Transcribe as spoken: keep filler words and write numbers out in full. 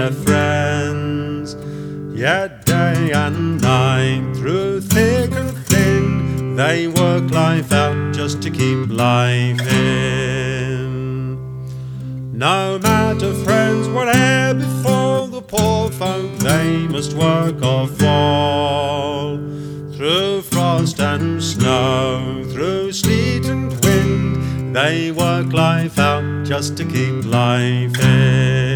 friends, yet day and night, through thick and thin, they work life out just to keep life in. No matter, friends, whatever befall the poor folk, they must work or fall. Through frost and snow, through sleet and wind, they work life out just to keep life in.